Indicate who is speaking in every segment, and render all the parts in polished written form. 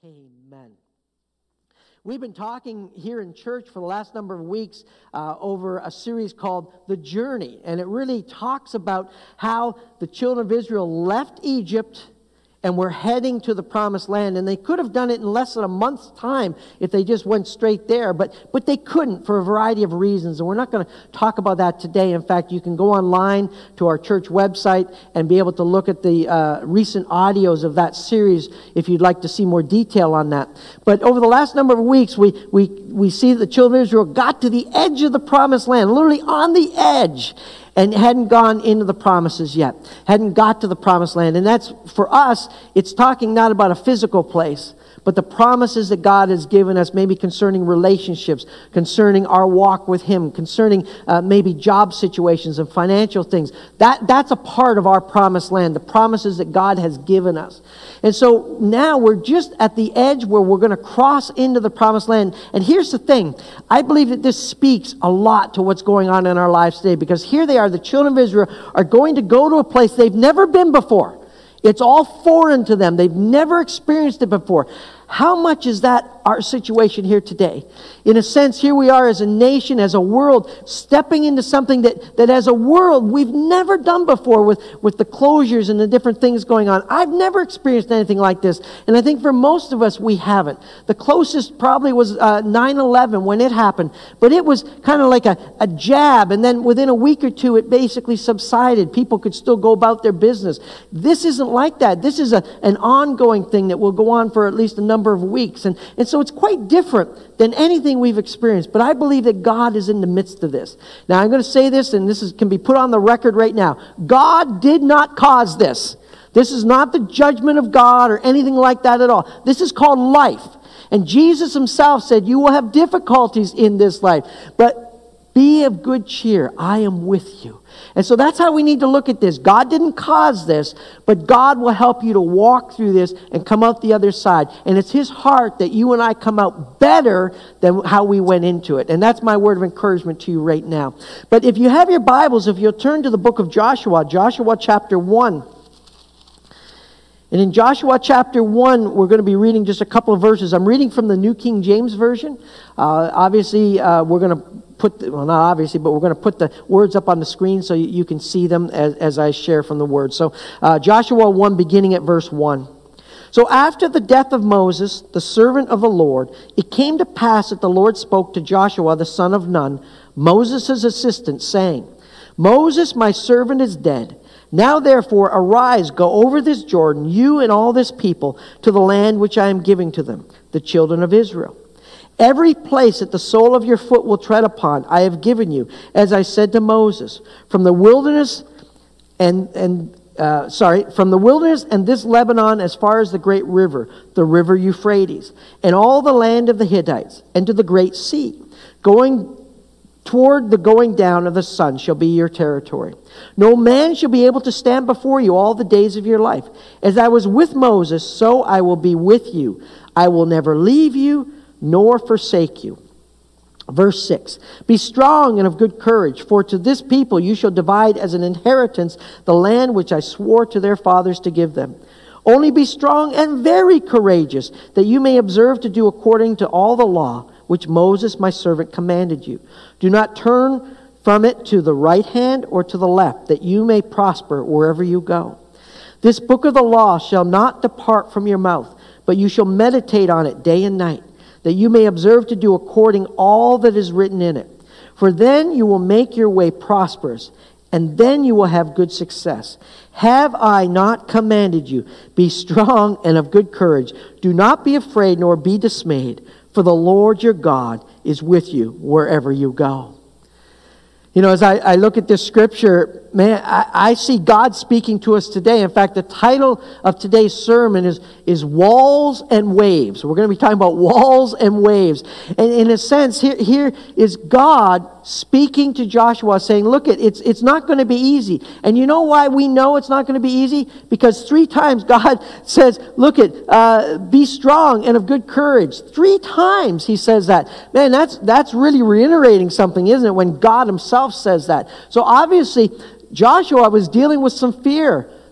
Speaker 1: Amen. We've been talking here in church for the last number of weeks over a series called The Journey. And it really talks about how the children of Israel left Egypt and were heading to the Promised Land. And they could have done it in less than a month's time if they just went straight there. But they couldn't for a variety of reasons. And we're not going to talk about that today. In fact, you can go online to our church website and be able to look at the recent audios of that series if you'd like to see more detail on that. But over the last number of weeks, we see the children of Israel got to the edge of the Promised Land, literally on the edge, and hadn't gone into the promises yet, hadn't got to the Promised Land. And that's, for us, it's talking not about a physical place, but the promises that God has given us, maybe concerning relationships, concerning our walk with Him, concerning maybe job situations and financial things. That's a part of our Promised Land, the promises that God has given us. And so now we're just at the edge where we're going to cross into the Promised Land. And here's the thing. I believe that this speaks a lot to what's going on in our lives today, because here they are, the children of Israel are going to go to a place they've never been before. It's all foreign to them. They've never experienced it before. How much is that our situation here today? In a sense, here we are as a nation, as a world, stepping into something that as a world we've never done before with the closures and the different things going on. I've never experienced anything like this, and I think for most of us we haven't. The closest probably was 9/11 when it happened, but it was kind of like a jab, and then within a week or two it basically subsided. People could still go about their business. This isn't like that. This is an ongoing thing that will go on for at least a number of weeks, and so it's quite different than anything we've experienced. But I believe that God is in the midst of this. Now I'm going to say this, and this can be put on the record right now. God did not cause this. This is not the judgment of God or anything like that at all. This is called life. And Jesus Himself said, you will have difficulties in this life, but be of good cheer. I am with you. And so that's how we need to look at this. God didn't cause this, but God will help you to walk through this and come out the other side. And it's His heart that you and I come out better than how we went into it. And that's my word of encouragement to you right now. But if you have your Bibles, if you'll turn to the book of Joshua, Joshua chapter 1. And in Joshua chapter 1, we're going to be reading just a couple of verses. I'm reading from the New King James Version. Obviously, we're going to put the words up on the screen so you can see them as I share from the Word. So Joshua 1, beginning at verse 1. So after the death of Moses, the servant of the Lord, it came to pass that the Lord spoke to Joshua, the son of Nun, Moses' assistant, saying, Moses, my servant, is dead. Now therefore arise, go over this Jordan, you and all this people, to the land which I am giving to them, the children of Israel. Every place that the sole of your foot will tread upon, I have given you, as I said to Moses, from the wilderness and this Lebanon as far as the great river, the river Euphrates, and all the land of the Hittites, and to the great sea, going toward the going down of the sun shall be your territory. No man shall be able to stand before you all the days of your life. As I was with Moses, so I will be with you. I will never leave you nor forsake you. Verse 6, be strong and of good courage, for to this people you shall divide as an inheritance the land which I swore to their fathers to give them. Only be strong and very courageous, that you may observe to do according to all the law which Moses my servant commanded you. Do not turn from it to the right hand or to the left, that you may prosper wherever you go. This book of the law shall not depart from your mouth, but you shall meditate on it day and night, that you may observe to do according all that is written in it. For then you will make your way prosperous, and then you will have good success. Have I not commanded you? Be strong and of good courage. Do not be afraid nor be dismayed, for the Lord your God is with you wherever you go. You know, as I look at this scripture, man, I see God speaking to us today. In fact, the title of today's sermon is Walls and Waves. We're going to be talking about walls and waves. And in a sense, here is God speaking to Joshua saying, look, it's not going to be easy. And you know why we know it's not going to be easy? Because 3 times God says, look, be strong and of good courage. 3 times He says that. Man, that's really reiterating something, isn't it, when God Himself says that. So obviously, Joshua was dealing with some fear,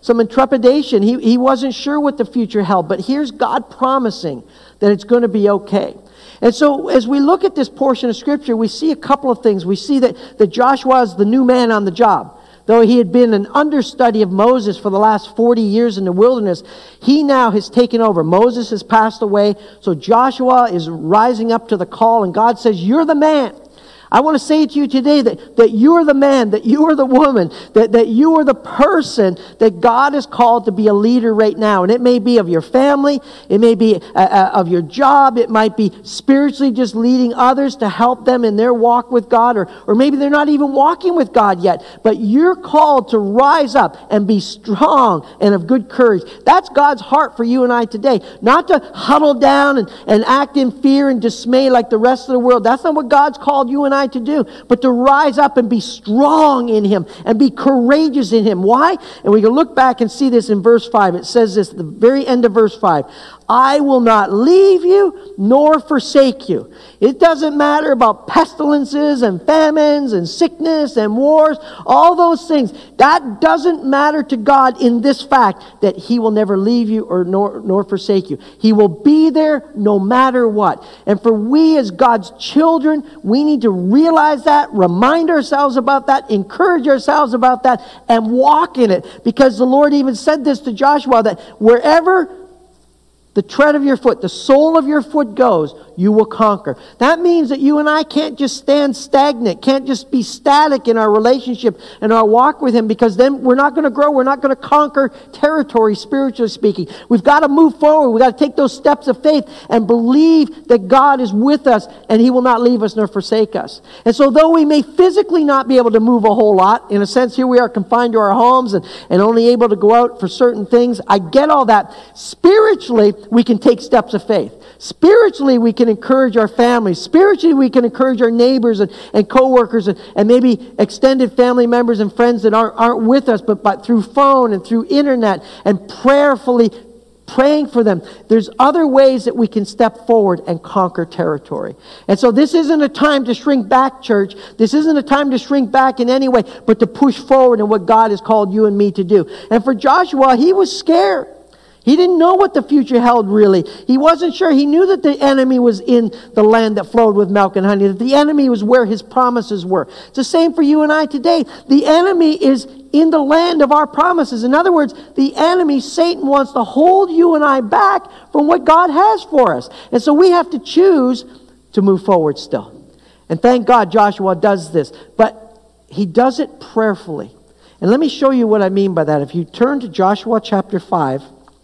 Speaker 1: some intrepidation. He wasn't sure what the future held, but here's God promising that it's going to be okay. And so as we look at this portion of Scripture, we see a couple of things. We see that Joshua is the new man on the job. Though he had been an understudy of Moses for the last 40 years in the wilderness, he now has taken over. Moses has passed away, so Joshua is rising up to the call, and God says, you're the man. I want to say to you today that you are the man, that you are the woman, that you are the person that God has called to be a leader right now. And it may be of your family, it may be of your job, it might be spiritually just leading others to help them in their walk with God, or maybe they're not even walking with God yet. But you're called to rise up and be strong and of good courage. That's God's heart for you and I today. Not to huddle down and act in fear and dismay like the rest of the world. That's not what God's called you and I to do, but to rise up and be strong in Him and be courageous in Him. Why? And we can look back and see this in verse 5. It says this at the very end of verse 5. I will not leave you nor forsake you. It doesn't matter about pestilences and famines and sickness and wars, all those things. That doesn't matter to God in this fact that He will never leave you or nor forsake you. He will be there no matter what. And for we as God's children, we need to realize that, remind ourselves about that, encourage ourselves about that, and walk in it. Because the Lord even said this to Joshua, that wherever the tread of your foot, the sole of your foot goes, you will conquer. That means that you and I can't just stand stagnant, can't just be static in our relationship and our walk with Him, because then we're not going to grow, we're not going to conquer territory, spiritually speaking. We've got to move forward. We've got to take those steps of faith and believe that God is with us and He will not leave us nor forsake us. And so though we may physically not be able to move a whole lot, in a sense here we are confined to our homes and only able to go out for certain things, I get all that. Spiritually, we can take steps of faith. Spiritually, we can encourage our families. Spiritually, we can encourage our neighbors and co-workers and maybe extended family members and friends that aren't with us, but through phone and through internet and prayerfully praying for them. There's other ways that we can step forward and conquer territory. And so this isn't a time to shrink back, church. This isn't a time to shrink back in any way, but to push forward in what God has called you and me to do. And for Joshua, he was scared. He didn't know what the future held, really. He wasn't sure. He knew that the enemy was in the land that flowed with milk and honey, that the enemy was where His promises were. It's the same for you and I today. The enemy is in the land of our promises. In other words, the enemy, Satan, wants to hold you and I back from what God has for us. And so we have to choose to move forward still. And thank God Joshua does this. But he does it prayerfully. And let me show you what I mean by that. If you turn to Joshua chapter 5,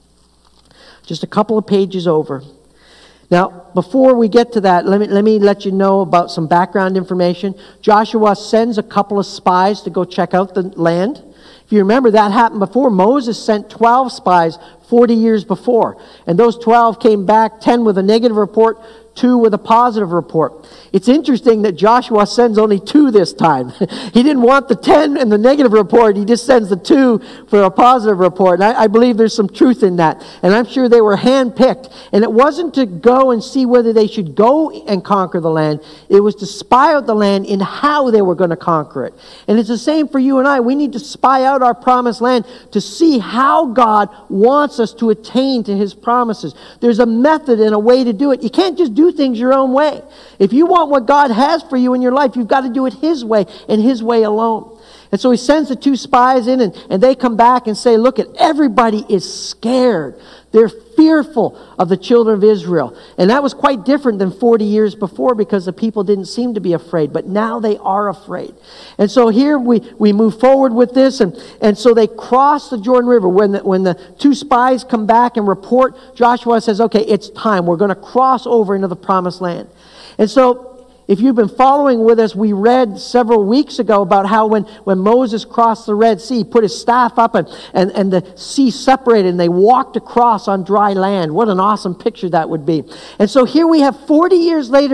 Speaker 1: just a couple of pages over. Now, before we get to that, let me let you know about some background information. Joshua sends a couple of spies to go check out the land. If you remember, that happened before. Moses sent 12 spies 40 years before. And those 12 came back, 10 with a negative report, 2 with a positive report. It's interesting that Joshua sends only 2 this time. He didn't want the 10 and the negative report. He just sends the 2 for a positive report. And I believe there's some truth in that. And I'm sure they were handpicked. And it wasn't to go and see whether they should go and conquer the land. It was to spy out the land in how they were going to conquer it. And it's the same for you and I. We need to spy out our promised land to see how God wants us to attain to His promises. There's a method and a way to do it. You can't just do things your own way. If you want what God has for you in your life, you've got to do it His way and His way alone. And so he sends the 2 spies in, and they come back and say, look, everybody is scared. They're fearful of the children of Israel. And that was quite different than 40 years before, because the people didn't seem to be afraid. But now they are afraid. And so here we move forward with this. And so they cross the Jordan River. When the 2 spies come back and report, Joshua says, okay, it's time. We're going to cross over into the promised land. And so if you've been following with us, we read several weeks ago about how when Moses crossed the Red Sea, he put his staff up and the sea separated and they walked across on dry land. What an awesome picture that would be. And so here we have 40 years later,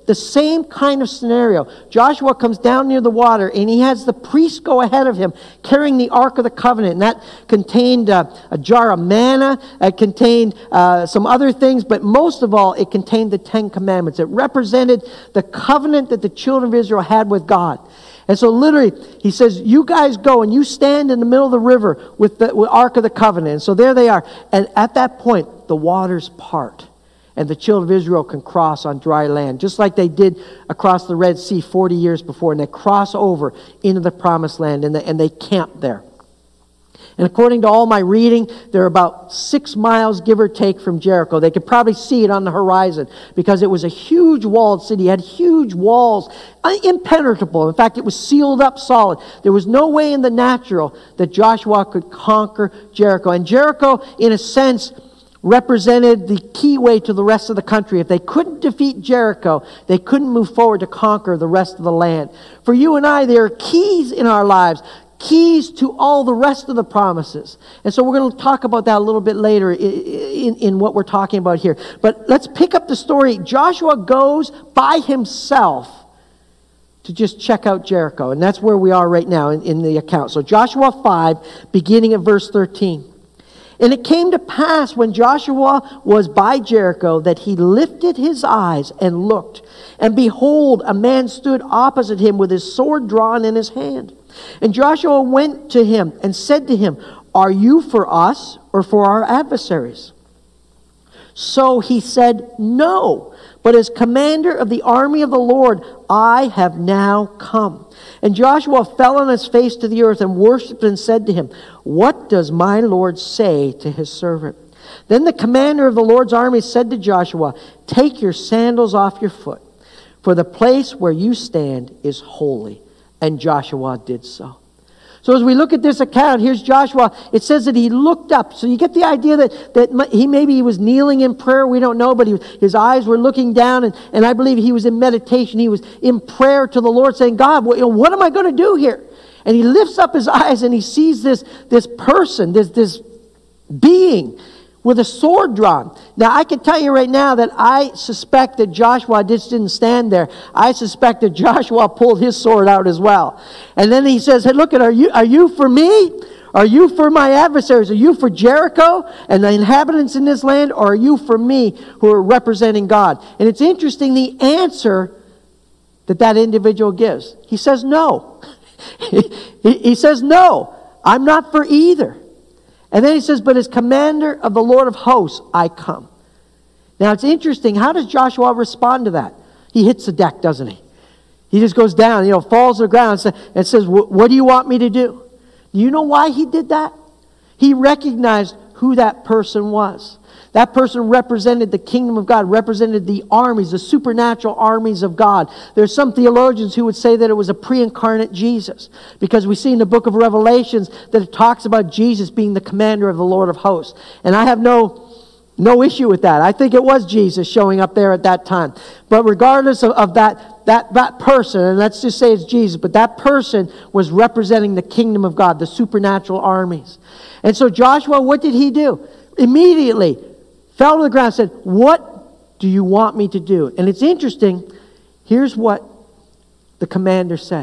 Speaker 1: the same kind of scenario. Joshua comes down near the water, and he has the priest go ahead of him, carrying the Ark of the Covenant. And that contained a jar of manna. It contained some other things, but most of all, it contained the Ten Commandments. It represented the covenant that the children of Israel had with God. And so literally, he says, you guys go and you stand in the middle of the river with the Ark of the Covenant. And so there they are. And at that point, the waters part. And the children of Israel can cross on dry land, just like they did across the Red Sea 40 years before. And they cross over into the Promised Land, and they camp there. And according to all my reading, they're about 6 miles, give or take, from Jericho. They could probably see it on the horizon because it was a huge walled city. It had huge walls, impenetrable. In fact, it was sealed up solid. There was no way in the natural that Joshua could conquer Jericho. And Jericho, in a sense, represented the key way to the rest of the country. If they couldn't defeat Jericho, they couldn't move forward to conquer the rest of the land. For you and I, there are keys in our lives, keys to all the rest of the promises. And so we're going to talk about that a little bit later in what we're talking about here. But let's pick up the story. Joshua goes by himself to just check out Jericho. And that's where we are right now in the account. So Joshua 5, beginning at verse 13. And it came to pass when Joshua was by Jericho that he lifted his eyes and looked. And behold, a man stood opposite him with his sword drawn in his hand. And Joshua went to him and said to him, are you for us or for our adversaries? So he said, no, but as commander of the army of the Lord, I have now come. And Joshua fell on his face to the earth and worshipped and said to him, what does my Lord say to his servant? Then the commander of the Lord's army said to Joshua, take your sandals off your foot, for the place where you stand is holy. And Joshua did so. So as we look at this account, here's Joshua. It says that he looked up. So you get the idea that he was kneeling in prayer. We don't know, but his eyes were looking down. And I believe he was in meditation. He was in prayer to the Lord saying, God, what am I going to do here? And he lifts up his eyes and he sees this person, this being with a sword drawn. Now, I can tell you right now that I suspect that Joshua just didn't stand there. I suspect that Joshua pulled his sword out as well. And then he says, hey, look, are you for me? Are you for my adversaries? Are you for Jericho and the inhabitants in this land? Or are you for me who are representing God? And it's interesting the answer that individual gives. He says no. He says no. I'm not for either. And then he says, but as commander of the Lord of hosts, I come. Now, it's interesting. How does Joshua respond to that? He hits the deck, doesn't he? He just goes down, falls to the ground and says, what do you want me to do? Do you know why he did that? He recognized who that person was. That person represented the kingdom of God, represented the armies, the supernatural armies of God. There's some theologians who would say that it was a pre-incarnate Jesus, because we see in the book of Revelations that it talks about Jesus being the commander of the Lord of hosts. And I have no issue with that. I think it was Jesus showing up there at that time. But regardless of that person, and let's just say it's Jesus, but that person was representing the kingdom of God, the supernatural armies. And so Joshua, what did he do? Immediately fell to the ground and said, what do you want me to do? And it's interesting. Here's what the commander said.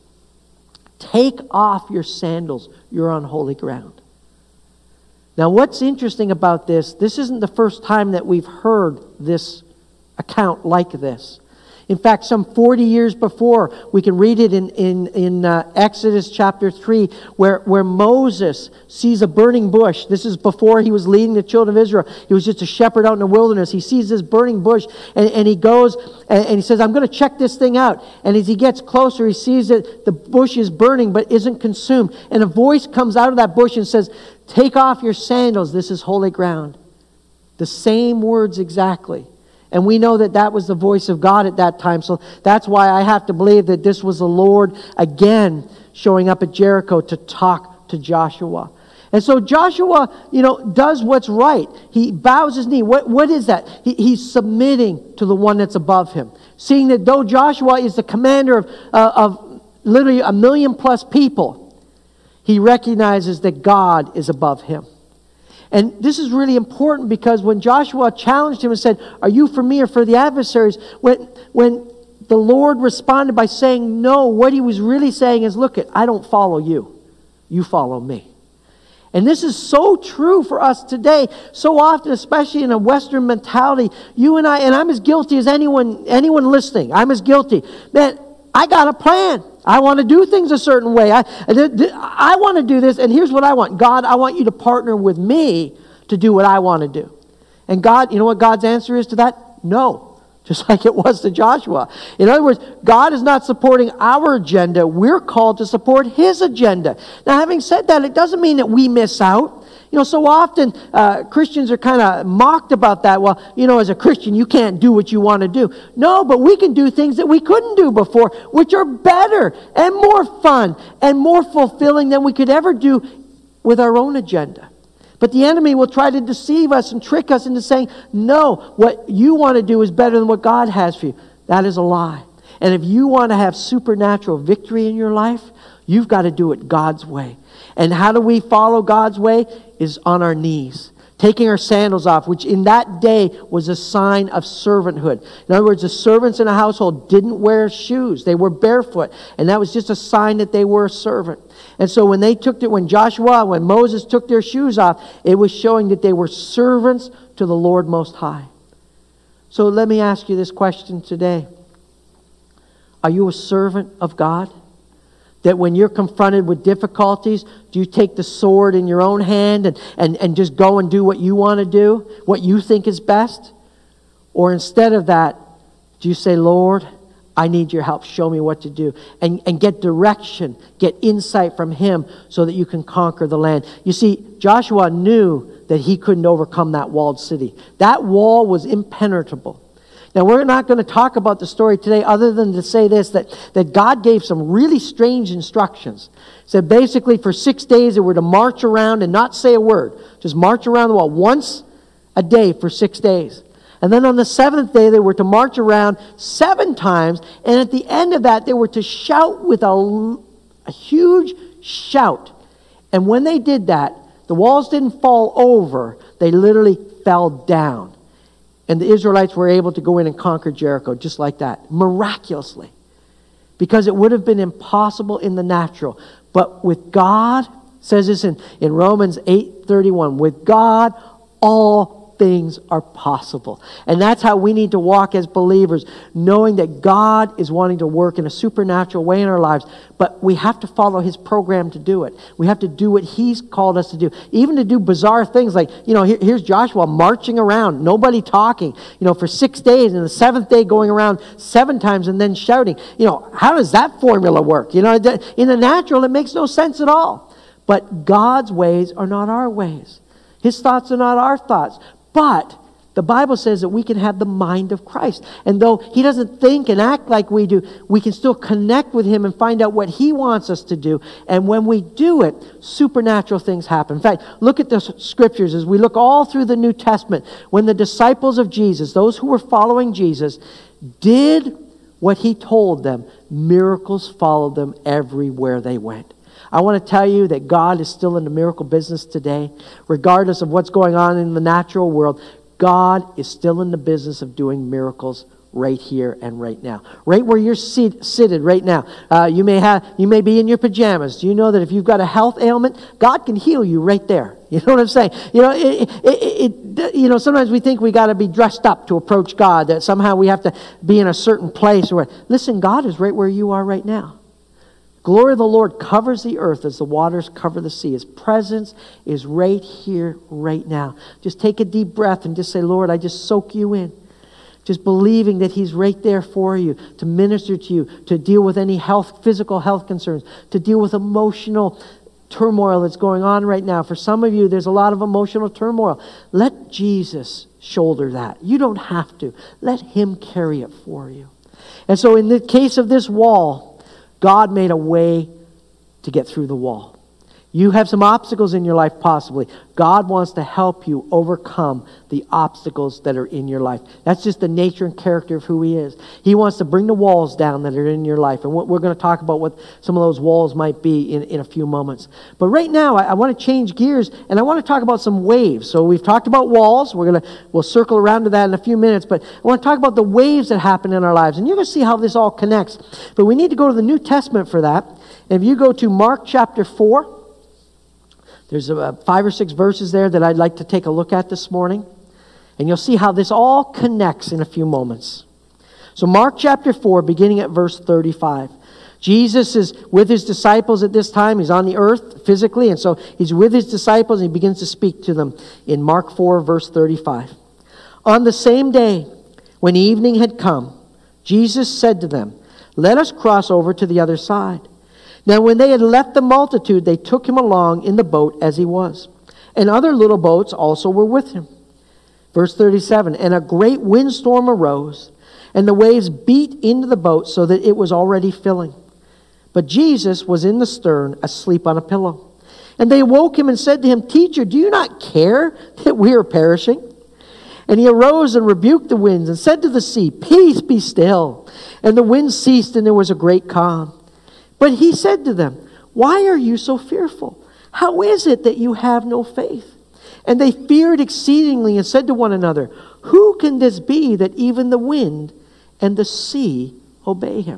Speaker 1: Take off your sandals. You're on holy ground. Now, what's interesting about this isn't the first time that we've heard this account like this. In fact, some 40 years before, we can read it in Exodus chapter 3, where Moses sees a burning bush. This is before he was leading the children of Israel. He was just a shepherd out in the wilderness. He sees this burning bush, and he goes, and he says, I'm going to check this thing out. And as he gets closer, he sees that the bush is burning, but isn't consumed. And a voice comes out of that bush and says, take off your sandals. This is holy ground. The same words exactly. And we know that was the voice of God at that time. So that's why I have to believe that this was the Lord again showing up at Jericho to talk to Joshua. And so Joshua, does what's right. He bows his knee. What is that? He's submitting to the one that's above him. Seeing that though Joshua is the commander of literally 1 million plus people, he recognizes that God is above him. And this is really important because when Joshua challenged him and said, are you for me or for the adversaries? When the Lord responded by saying no, what he was really saying is, look, I don't follow you. You follow me. And this is so true for us today. So often, especially in a Western mentality, you and I'm as guilty as anyone listening. I'm as guilty. Man, I got a plan. I want to do things a certain way. I want to do this, and here's what I want. God, I want you to partner with me to do what I want to do. And God, you know what God's answer is to that? No. Just like it was to Joshua. In other words, God is not supporting our agenda. We're called to support his agenda. Now, having said that, it doesn't mean that we miss out. You know, so often Christians are kind of mocked about that. Well, you know, as a Christian, you can't do what you want to do. No, but we can do things that we couldn't do before, which are better and more fun and more fulfilling than we could ever do with our own agenda. But the enemy will try to deceive us and trick us into saying, no, what you want to do is better than what God has for you. That is a lie. And if you want to have supernatural victory in your life, you've got to do it God's way. And how do we follow God's way? Is on our knees. Taking our sandals off, which in that day was a sign of servanthood. In other words, the servants in a household didn't wear shoes. They were barefoot. And that was just a sign that they were a servant. And so when Moses took their shoes off, it was showing that they were servants to the Lord Most High. So let me ask you this question today. Are you a servant of God? That when you're confronted with difficulties, do you take the sword in your own hand and just go and do what you want to do, what you think is best? Or instead of that, do you say, Lord, I need your help. Show me what to do. And get direction, get insight from him so that you can conquer the land. You see, Joshua knew that he couldn't overcome that walled city. That wall was impenetrable. Now, we're not going to talk about the story today other than to say this, that God gave some really strange instructions. He said basically for 6 days they were to march around and not say a word. Just march around the wall once a day for 6 days. And then on the 7th day they were to march around 7 times. And at the end of that they were to shout with a huge shout. And when they did that, the walls didn't fall over. They literally fell down. And the Israelites were able to go in and conquer Jericho just like that, miraculously. Because it would have been impossible in the natural. But with God, says this in Romans 8:31, with God, all things are possible. And that's how we need to walk as believers, knowing that God is wanting to work in a supernatural way in our lives. But we have to follow his program to do it. We have to do what he's called us to do. Even to do bizarre things like, you know, here's Joshua marching around, nobody talking, you know, for 6 days, and the 7th day going around 7 times and then shouting. You know, how does that formula work? You know, in the natural, it makes no sense at all. But God's ways are not our ways. His thoughts are not our thoughts. But the Bible says that we can have the mind of Christ. And though he doesn't think and act like we do, we can still connect with him and find out what he wants us to do. And when we do it, supernatural things happen. In fact, look at the scriptures as we look all through the New Testament. When the disciples of Jesus, those who were following Jesus, did what he told them, miracles followed them everywhere they went. I want to tell you that God is still in the miracle business today. Regardless of what's going on in the natural world, God is still in the business of doing miracles right here and right now. Right where you're seated right now. You may be in your pajamas. Do you know that if you've got a health ailment, God can heal you right there? You know what I'm saying? You know, sometimes we think we got to be dressed up to approach God, that somehow we have to be in a certain place. Listen, God is right where you are right now. Glory of the Lord covers the earth as the waters cover the sea. His presence is right here, right now. Just take a deep breath and just say, Lord, I just soak you in. Just believing that he's right there for you, to minister to you, to deal with any physical health concerns, to deal with emotional turmoil that's going on right now. For some of you, there's a lot of emotional turmoil. Let Jesus shoulder that. You don't have to. Let him carry it for you. And so in the case of this wall, God made a way to get through the wall. You have some obstacles in your life possibly. God wants to help you overcome the obstacles that are in your life. That's just the nature and character of who He is. He wants to bring the walls down that are in your life. And we're going to talk about what some of those walls might be in a few moments. But right now, I want to change gears, and I want to talk about some waves. So we've talked about walls. We'll circle around to that in a few minutes. But I want to talk about the waves that happen in our lives. And you're going to see how this all connects. But we need to go to the New Testament for that. And if you go to Mark chapter 4, there's 5 or 6 verses there that I'd like to take a look at this morning. And you'll see how this all connects in a few moments. So Mark chapter 4, beginning at verse 35. Jesus is with His disciples at this time. He's on the earth physically, and so He's with His disciples, and He begins to speak to them in Mark 4, verse 35. On the same day, when evening had come, Jesus said to them, "Let us cross over to the other side." Now when they had left the multitude, they took Him along in the boat as He was. And other little boats also were with Him. Verse 37, and a great windstorm arose, and the waves beat into the boat so that it was already filling. But Jesus was in the stern, asleep on a pillow. And they woke Him and said to Him, "Teacher, do you not care that we are perishing?" And He arose and rebuked the winds and said to the sea, "Peace, be still." And the wind ceased, and there was a great calm. But He said to them, "Why are you so fearful? How is it that you have no faith?" And they feared exceedingly and said to one another, "Who can this be that even the wind and the sea obey Him?"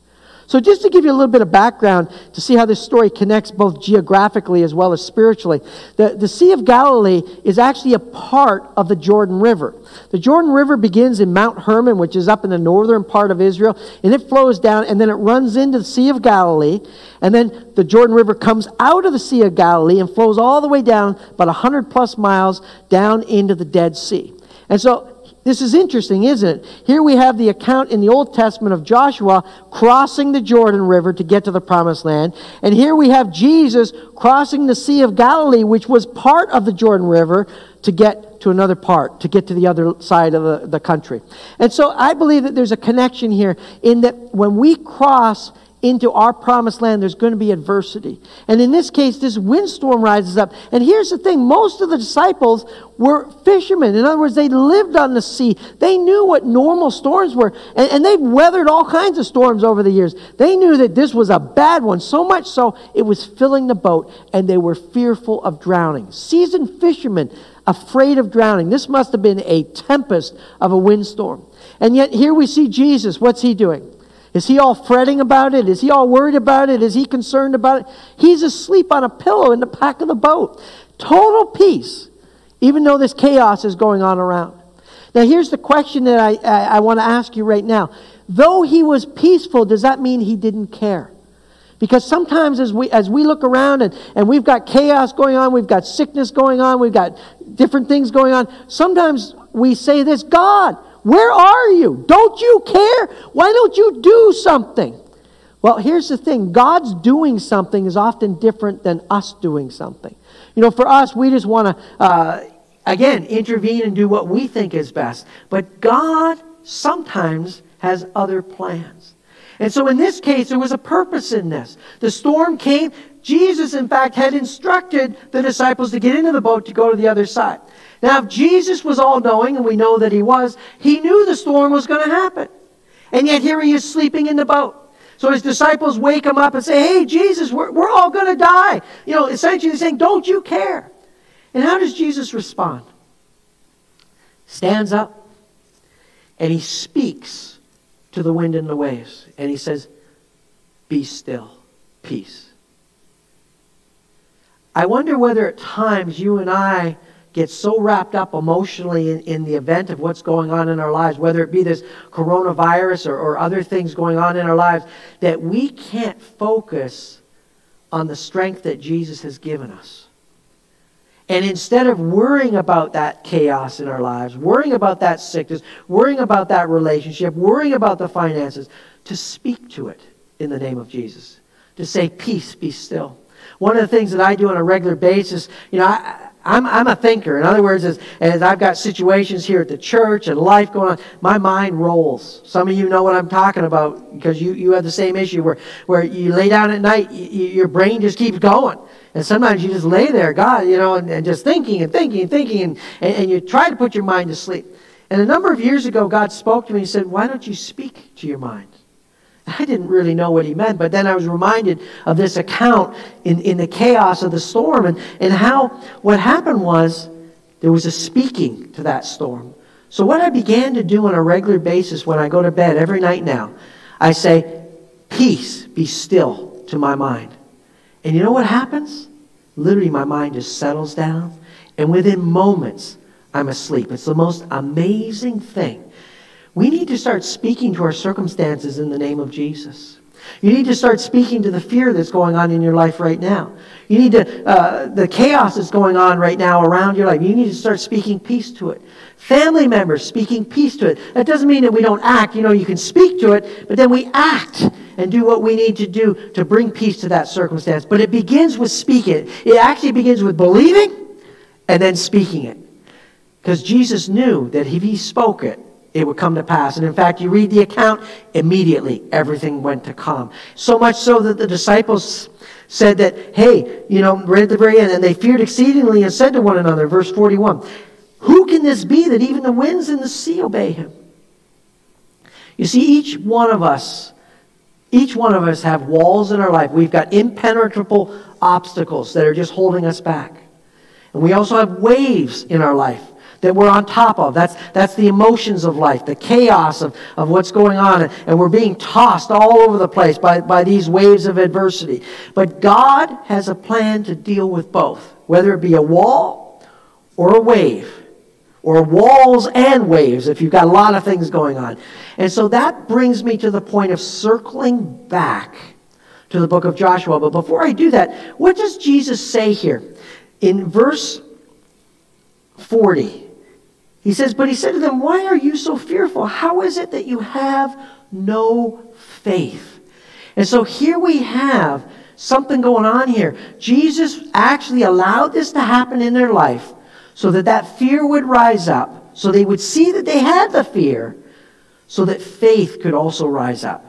Speaker 1: So just to give you a little bit of background to see how this story connects both geographically as well as spiritually, the Sea of Galilee is actually a part of the Jordan River. The Jordan River begins in Mount Hermon, which is up in the northern part of Israel, and it flows down, and then it runs into the Sea of Galilee, and then the Jordan River comes out of the Sea of Galilee and flows all the way down about 100 plus miles down into the Dead Sea. And so this is interesting, isn't it? Here we have the account in the Old Testament of Joshua crossing the Jordan River to get to the Promised Land. And here we have Jesus crossing the Sea of Galilee, which was part of the Jordan River, to get to another part, to get to the other side of the country. And so I believe that there's a connection here in that when we cross into our promised land, there's going to be adversity. And in this case, this windstorm rises up. And here's the thing, most of the disciples were fishermen. In other words, they lived on the sea. They knew what normal storms were. And they've weathered all kinds of storms over the years. They knew that this was a bad one, so much so it was filling the boat, and they were fearful of drowning. Seasoned fishermen, afraid of drowning. This must have been a tempest of a windstorm. And yet here we see Jesus. What's He doing? Is He all fretting about it? Is He all worried about it? Is He concerned about it? He's asleep on a pillow in the back of the boat. Total peace, even though this chaos is going on around. Now here's the question that I want to ask you right now. Though He was peaceful, does that mean He didn't care? Because sometimes as we look around and we've got chaos going on, we've got sickness going on, we've got different things going on, sometimes we say this, "God, where are you? Don't you care? Why don't you do something?" Well, here's the thing. God's doing something is often different than us doing something. You know, for us, we just want to, again, intervene and do what we think is best. But God sometimes has other plans. And so in this case, there was a purpose in this. The storm came. Jesus, in fact, had instructed the disciples to get into the boat to go to the other side. Now, if Jesus was all-knowing, and we know that He was, He knew the storm was going to happen. And yet here He is sleeping in the boat. So His disciples wake Him up and say, "Hey, Jesus, we're all going to die." You know, essentially saying, "Don't you care?" And how does Jesus respond? Stands up, and He speaks to the wind and the waves. And He says, "Be still, peace." I wonder whether at times you and I get so wrapped up emotionally in the event of what's going on in our lives, whether it be this coronavirus or other things going on in our lives, that we can't focus on the strength that Jesus has given us. And instead of worrying about that chaos in our lives, worrying about that sickness, worrying about that relationship, worrying about the finances, to speak to it in the name of Jesus. To say, "Peace, be still." One of the things that I do on a regular basis, you know, I'm a thinker. In other words, as I've got situations here at the church and life going on, my mind rolls. Some of you know what I'm talking about because you have the same issue where you lay down at night, your brain just keeps going. And sometimes you just lay there, God, and just thinking and you try to put your mind to sleep. And a number of years ago, God spoke to me and said, why don't you speak to your mind? I didn't really know what he meant, but then I was reminded of this account in the chaos of the storm and how what happened was there was a speaking to that storm. So what I began to do on a regular basis when I go to bed every night now, I say, peace, be still to my mind. And you know what happens? Literally my mind just settles down, and within moments I'm asleep. It's the most amazing thing. We need to start speaking to our circumstances in the name of Jesus. You need to start speaking to the fear that's going on in your life right now. You need to, the chaos that's going on right now around your life. You need to start speaking peace to it. Family members speaking peace to it. That doesn't mean that we don't act. You can speak to it, but then we act and do what we need to do to bring peace to that circumstance. But it begins with speaking. It actually begins with believing and then speaking it. Because Jesus knew that if he spoke it, it would come to pass. And in fact, you read the account, immediately everything went to calm. So much so that the disciples said that, hey, right at the very end, and they feared exceedingly and said to one another, verse 41, who can this be that even the winds and the sea obey him? You see, each one of us have walls in our life. We've got impenetrable obstacles that are just holding us back. And we also have waves in our life that we're on top of. That's the emotions of life, the chaos of what's going on. And we're being tossed all over the place by these waves of adversity. But God has a plan to deal with both, whether it be a wall or a wave, or walls and waves if you've got a lot of things going on. And so that brings me to the point of circling back to the book of Joshua. But before I do that, what does Jesus say here? In verse 40, he says, but he said to them, why are you so fearful? How is it that you have no faith? And so here we have something going on here. Jesus actually allowed this to happen in their life so that fear would rise up, so they would see that they had the fear, so that faith could also rise up.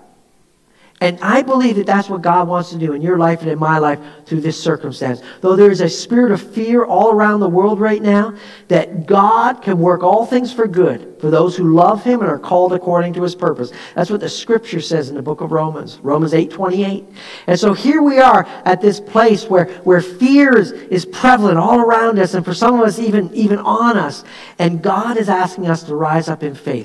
Speaker 1: And I believe that that's what God wants to do in your life and in my life through this circumstance. Though there is a spirit of fear all around the world right now, that God can work all things for good for those who love him and are called according to his purpose. That's what the scripture says in the book of Romans 8:28. And so here we are at this place where fear is prevalent all around us, and for some of us even on us. And God is asking us to rise up in faith.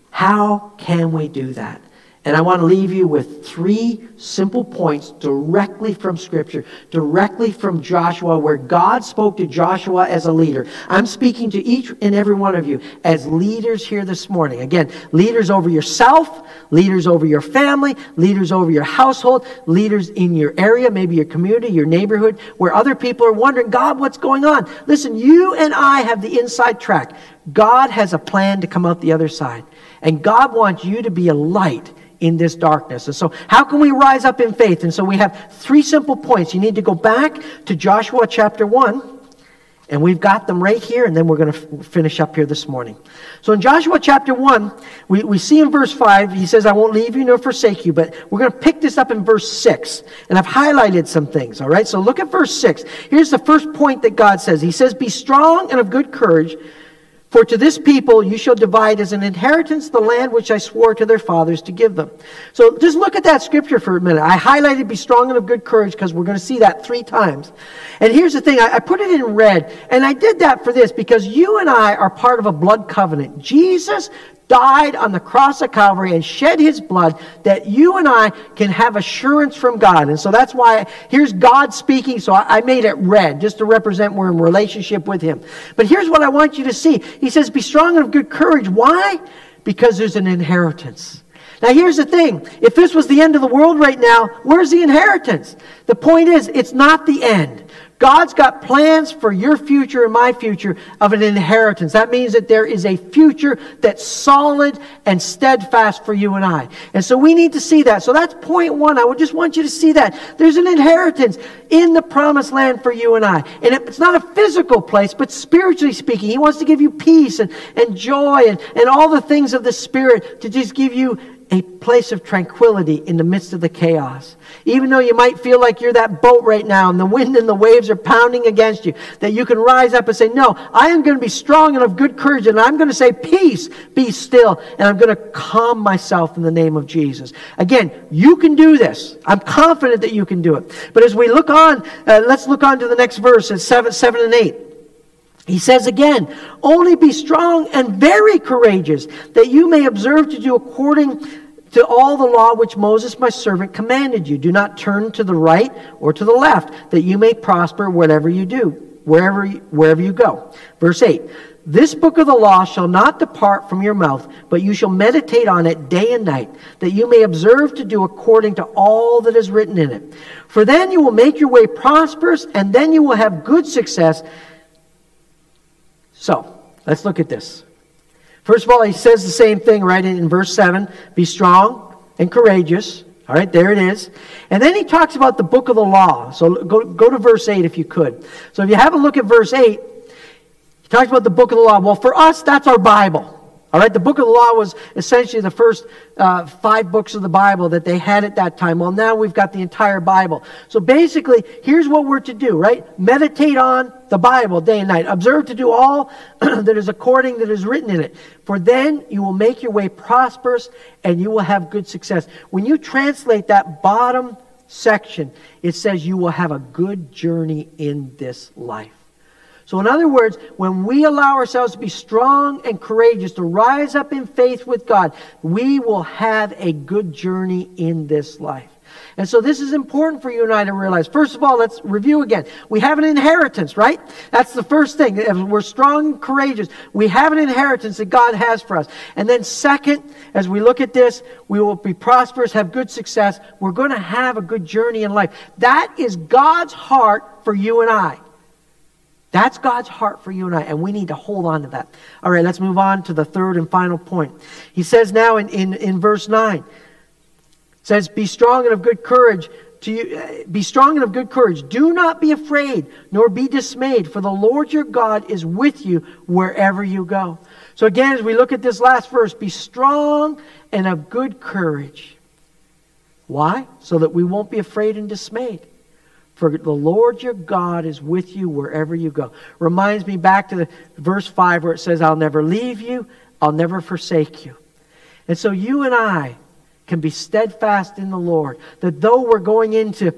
Speaker 1: How can we do that? And I want to leave you with 3 simple points directly from Scripture, directly from Joshua, where God spoke to Joshua as a leader. I'm speaking to each and every one of you as leaders here this morning. Again, leaders over yourself, leaders over your family, leaders over your household, leaders in your area, maybe your community, your neighborhood, where other people are wondering, God, what's going on? Listen, you and I have the inside track. God has a plan to come out the other side. And God wants you to be a light in this darkness. And so how can we rise up in faith? And so we have 3 simple points. You need to go back to Joshua chapter 1, and we've got them right here, and then we're going to finish up here this morning. So in Joshua chapter 1, we see in verse 5, he says, I won't leave you nor forsake you, but we're going to pick this up in verse 6, and I've highlighted some things, all right? So look at verse 6. Here's the first point that God says. He says, be strong and of good courage, for to this people you shall divide as an inheritance the land which I swore to their fathers to give them. So just look at that scripture for a minute. I highlighted be strong and of good courage because we're going to see that 3 times. And here's the thing. I put it in red. And I did that for this because you and I are part of a blood covenant. Jesus died on the cross of Calvary and shed his blood that you and I can have assurance from God. And so that's why here's God speaking. So I made it red just to represent we're in relationship with him. But here's what I want you to see. He says, be strong and of good courage. Why? Because there's an inheritance. Now here's the thing. If this was the end of the world right now, where's the inheritance? The point is, it's not the end. God's got plans for your future and my future of an inheritance. That means that there is a future that's solid and steadfast for you and I. And so we need to see that. So that's point one. I would just want you to see that. There's an inheritance in the promised land for you and I. And it's not a physical place, but spiritually speaking, He wants to give you peace and joy and all the things of the Spirit to just give you a place of tranquility in the midst of the chaos. Even though you might feel like you're that boat right now and the wind and the waves are pounding against you, that you can rise up and say, no, I am going to be strong and of good courage, and I'm going to say, peace, be still, and I'm going to calm myself in the name of Jesus. Again, you can do this. I'm confident that you can do it. But as we look on, let's look on to the next verse, it's 7 and 8. He says again, only be strong and very courageous, that you may observe to do according to all the law which Moses my servant commanded you. Do not turn to the right or to the left, that you may prosper whatever you do, wherever you go. Verse 8, this book of the law shall not depart from your mouth, but you shall meditate on it day and night, that you may observe to do according to all that is written in it. For then you will make your way prosperous, and then you will have good success. So, let's look at this. First of all, he says the same thing right in verse 7. Be strong and courageous. All right, there it is. And then he talks about the book of the law. So go to verse 8 if you could. So if you have a look at verse 8, he talks about the book of the law. Well, for us, that's our Bible. All right, the book of the law was essentially the first 5 books of the Bible that they had at that time. Well, now we've got the entire Bible. So basically, here's what we're to do, right? Meditate on the Bible day and night. Observe to do all that is according that is written in it. For then you will make your way prosperous and you will have good success. When you translate that bottom section, it says you will have a good journey in this life. So in other words, when we allow ourselves to be strong and courageous, to rise up in faith with God, we will have a good journey in this life. And so this is important for you and I to realize. First of all, let's review again. We have an inheritance, right? That's the first thing. If we're strong and courageous, we have an inheritance that God has for us. And then second, as we look at this, we will be prosperous, have good success. We're going to have a good journey in life. That is God's heart for you and I. That's God's heart for you and I, and we need to hold on to that. All right, let's move on to the third and final point. He says now in verse 9, it says, be strong and of good courage. Be strong and of good courage. Do not be afraid, nor be dismayed, for the Lord your God is with you wherever you go. So again, as we look at this last verse, be strong and of good courage. Why? So that we won't be afraid and dismayed. For the Lord your God is with you wherever you go. Reminds me back to verse 5 where it says, I'll never leave you, I'll never forsake you. And so you and I can be steadfast in the Lord. That though we're going into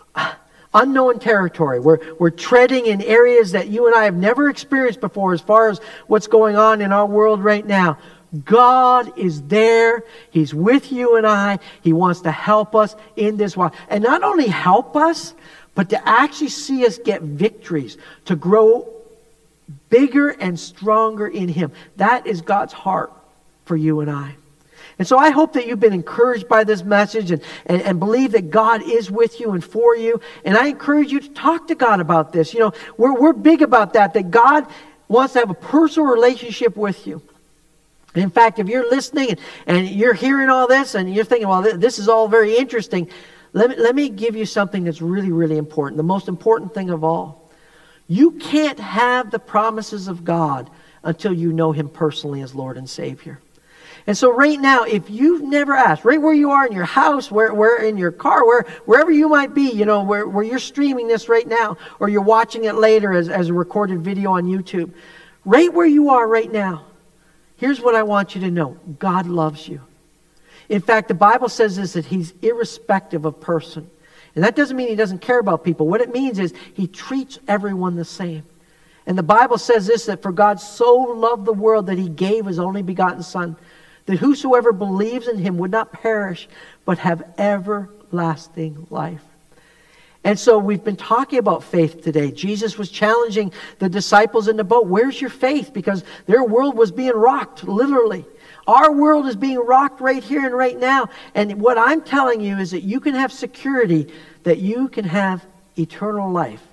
Speaker 1: unknown territory, we're treading in areas that you and I have never experienced before as far as what's going on in our world right now, God is there. He's with you and I. He wants to help us in this walk. And not only help us, but to actually see us get victories, to grow bigger and stronger in Him. That is God's heart for you and I. And so I hope that you've been encouraged by this message and believe that God is with you and for you. And I encourage you to talk to God about this. You know, we're big about that God wants to have a personal relationship with you. In fact, if you're listening and you're hearing all this and you're thinking, well, this is all very interesting, let me give you something that's really, really important. The most important thing of all. You can't have the promises of God until you know Him personally as Lord and Savior. And so right now, if you've never asked, right where you are in your house, where in your car, wherever you might be, you know, where you're streaming this right now, or you're watching it later as a recorded video on YouTube, right where you are right now, here's what I want you to know. God loves you. In fact, the Bible says this, that He's irrespective of person. And that doesn't mean He doesn't care about people. What it means is He treats everyone the same. And the Bible says this, that for God so loved the world that He gave His only begotten Son, that whosoever believes in Him would not perish, but have everlasting life. And so we've been talking about faith today. Jesus was challenging the disciples in the boat. Where's your faith? Because their world was being rocked, literally. Our world is being rocked right here and right now. And what I'm telling you is that you can have security, that you can have eternal life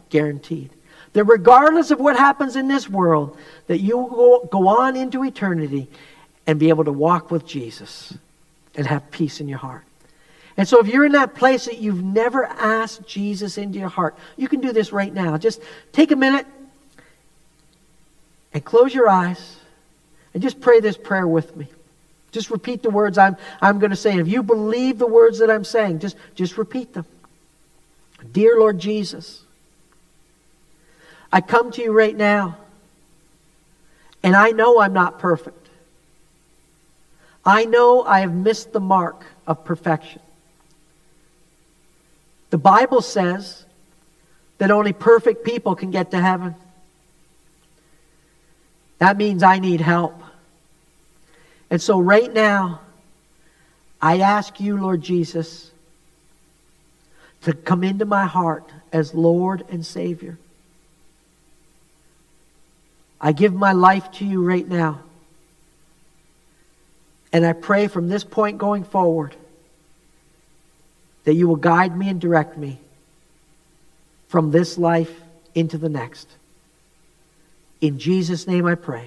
Speaker 1: guaranteed. That regardless of what happens in this world, that you will go on into eternity and be able to walk with Jesus and have peace in your heart. And so if you're in that place that you've never asked Jesus into your heart, you can do this right now. Just take a minute and close your eyes and just pray this prayer with me. Just repeat the words I'm going to say. If you believe the words that I'm saying, just repeat them. Dear Lord Jesus, I come to you right now, and I know I'm not perfect. I know I have missed the mark of perfection. The Bible says that only perfect people can get to heaven. That means I need help. And so right now, I ask you, Lord Jesus, to come into my heart as Lord and Savior. I give my life to you right now. And I pray from this point going forward that you will guide me and direct me from this life into the next. In Jesus' name I pray.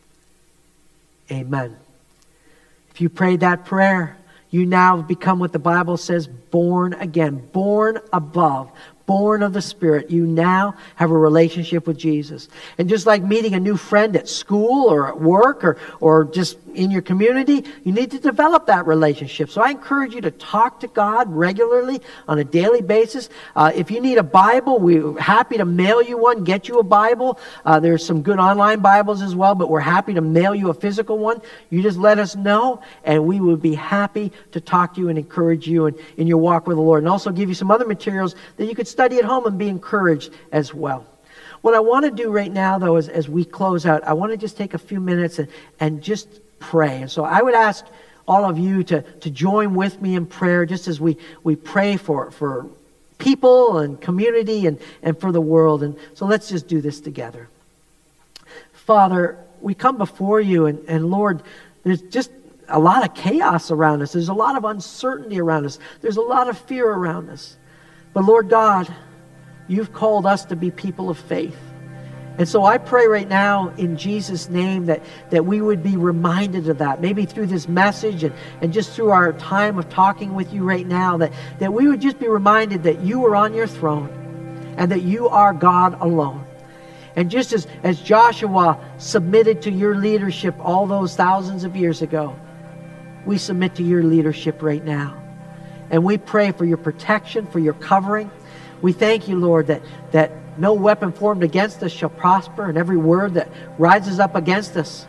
Speaker 1: Amen. If you prayed that prayer, you now have become what the Bible says, born again, born above, born of the Spirit. You now have a relationship with Jesus. And just like meeting a new friend at school or at work or just in your community, you need to develop that relationship. So I encourage you to talk to God regularly on a daily basis. If you need a Bible, we're happy to mail you one, get you a Bible. There's some good online Bibles as well, but we're happy to mail you a physical one. You just let us know, and we would be happy to talk to you and encourage you in your walk with the Lord, and also give you some other materials that you could study at home and be encouraged as well. What I want to do right now, though, is as we close out, I want to just take a few minutes and just pray. And so I would ask all of you to join with me in prayer, just as we pray for people and community and for the world. And so let's just do this together. Father, we come before you, and Lord, there's just a lot of chaos around us. There's a lot of uncertainty around us. There's a lot of fear around us. But Lord God, you've called us to be people of faith. And so I pray right now in Jesus' name that we would be reminded of that, maybe through this message and just through our time of talking with you right now, that we would just be reminded that you are on your throne and that you are God alone. And just as Joshua submitted to your leadership all those thousands of years ago, we submit to your leadership right now. And we pray for your protection, for your covering. We thank you, Lord, that no weapon formed against us shall prosper, and every word that rises up against us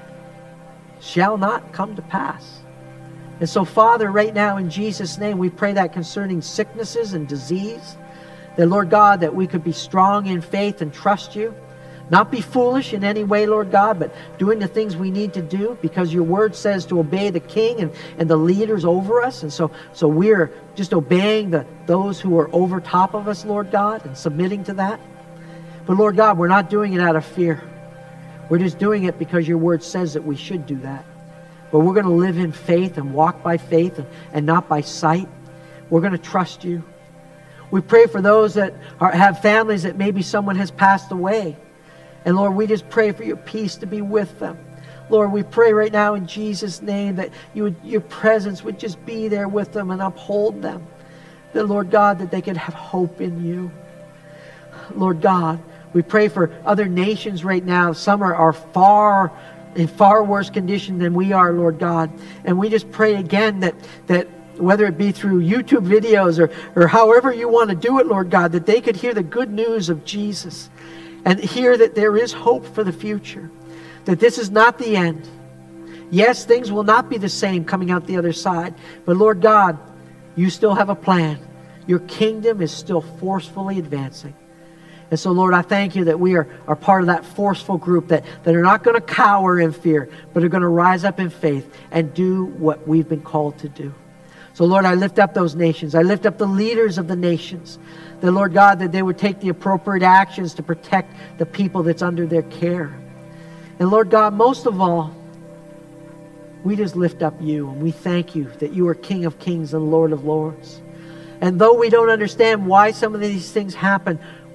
Speaker 1: shall not come to pass. And so, Father, right now in Jesus' name, we pray that concerning sicknesses and disease, that, Lord God, that we could be strong in faith and trust you. Not be foolish in any way, Lord God, but doing the things we need to do, because your word says to obey the king and the leaders over us. And so we're just obeying those who are over top of us, Lord God, and submitting to that. But Lord God, we're not doing it out of fear. We're just doing it because your word says that we should do that. But we're going to live in faith and walk by faith and not by sight. We're going to trust you. We pray for those that have families that maybe someone has passed away. And Lord, we just pray for your peace to be with them. Lord, we pray right now in Jesus' name that your presence would just be there with them and uphold them. That, Lord God, that they could have hope in you. Lord God, we pray for other nations right now. Some are in far worse condition than we are, Lord God. And we just pray again that whether it be through YouTube videos or however you want to do it, Lord God, that they could hear the good news of Jesus and hear that there is hope for the future, that this is not the end. Yes, things will not be the same coming out the other side, but Lord God, you still have a plan. Your kingdom is still forcefully advancing. And so, Lord, I thank you that we are part of that forceful group that are not going to cower in fear, but are going to rise up in faith and do what we've been called to do. So, Lord, I lift up those nations. I lift up the leaders of the nations. That, Lord God, that they would take the appropriate actions to protect the people that's under their care. And, Lord God, most of all, we just lift up you, and we thank you that you are King of kings and Lord of lords. And though we don't understand why some of these things happen,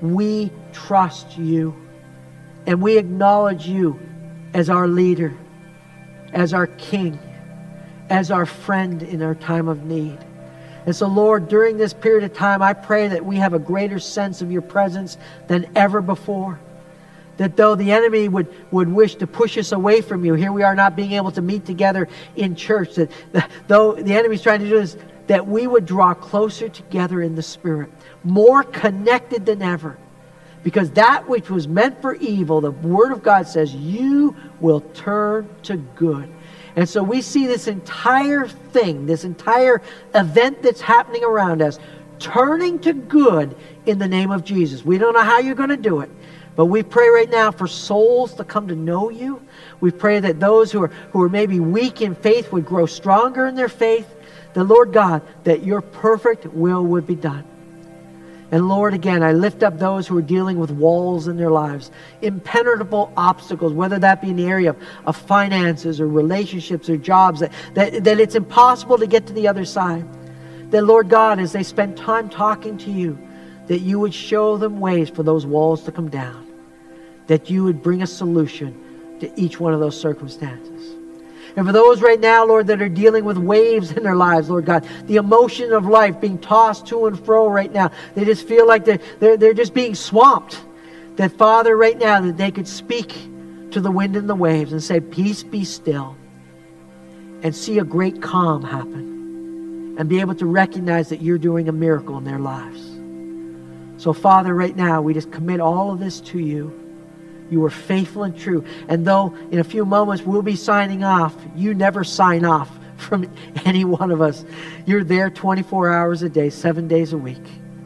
Speaker 1: we trust you. And we acknowledge you as our leader, as our king, as our friend in our time of need. And so, Lord, during this period of time, I pray that we have a greater sense of your presence than ever before. That though the enemy would wish to push us away from you, here we are not being able to meet together in church, that though the enemy's trying to do this, that we would draw closer together in the Spirit, more connected than ever. Because that which was meant for evil, the Word of God says, you will turn to good. And so we see this entire thing, this entire event that's happening around us, turning to good in the name of Jesus. We don't know how you're going to do it, but we pray right now for souls to come to know you. We pray that those who are maybe weak in faith would grow stronger in their faith. The Lord God, that your perfect will would be done. And Lord, again, I lift up those who are dealing with walls in their lives, impenetrable obstacles, whether that be in the area of finances or relationships or jobs, that it's impossible to get to the other side. That, Lord God, as they spend time talking to you, that you would show them ways for those walls to come down, that you would bring a solution to each one of those circumstances. And for those right now, Lord, that are dealing with waves in their lives, Lord God, the emotion of life being tossed to and fro right now, they just feel like they're just being swamped. That, Father, right now, that they could speak to the wind and the waves and say, peace, be still, and see a great calm happen, and be able to recognize that you're doing a miracle in their lives. So, Father, right now, we just commit all of this to you. You are faithful and true. And though in a few moments we'll be signing off, you never sign off from any one of us. You're there 24 hours a day, 7 days a week,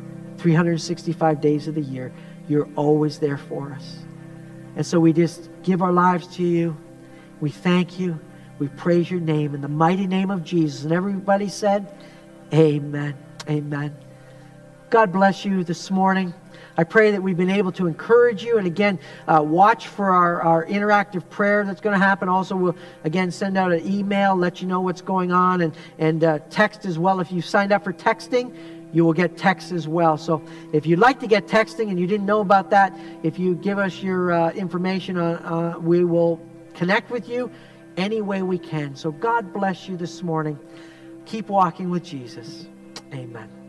Speaker 1: 365 days of the year. You're always there for us. And so we just give our lives to you. We thank you. We praise your name in the mighty name of Jesus. And everybody said, amen. Amen. God bless you this morning. I pray that we've been able to encourage you. And again, watch for our interactive prayer that's going to happen. Also, we'll, again, send out an email, let you know what's going on, and text as well. If you signed up for texting, you will get text as well. So if you'd like to get texting and you didn't know about that, if you give us your information, we will connect with you any way we can. So God bless you this morning. Keep walking with Jesus. Amen.